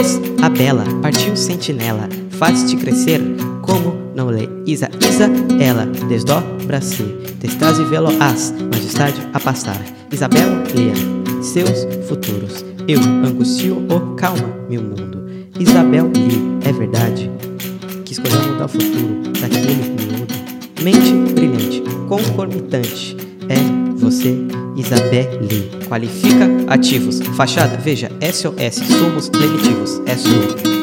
Isabela, partiu sentinela, faz-te crescer, como não lê? Isa, ela, desdobra-se, testase veloaz, majestade a passar. Isabela, lê seus futuros, eu angustio o calma, meu mundo. Isabel, li, é verdade, que escolheu mudar o futuro daquele miúdo. Mente brilhante, concomitante, é você, Isabelle. Qualifica ativos, fachada, veja, SOS, somos lenitivos, é sua.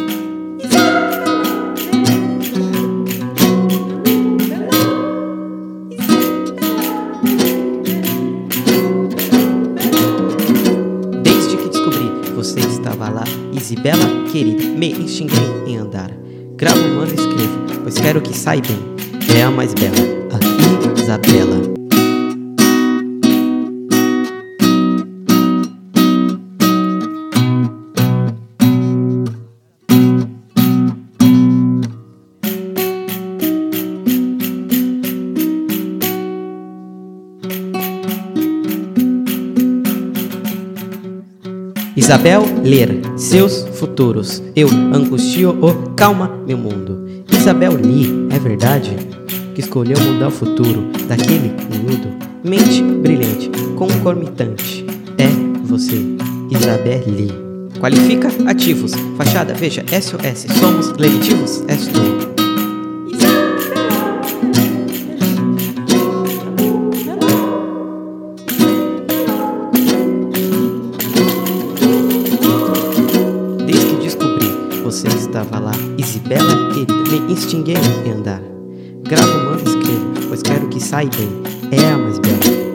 Desde que descobri, você estava lá, Isabela querida, me extinguei em andar. Gravo, mando, escrevo, pois quero que saia bem, é a mais bela, a Isabela. Isabel, ler seus futuros, eu angustio o calma, meu mundo. Isabel, li, é verdade, que escolheu mudar o futuro daquele miúdo. Mente brilhante, concomitante, é você, Isabelle. Qualifica ativos, fachada, veja, SOS, somos lenitivos, és tu. Você estava lá, Isabela querida, me extinguei em andar. Gravo, mando, escrevo, pois quero que saia bem, é a mais bela.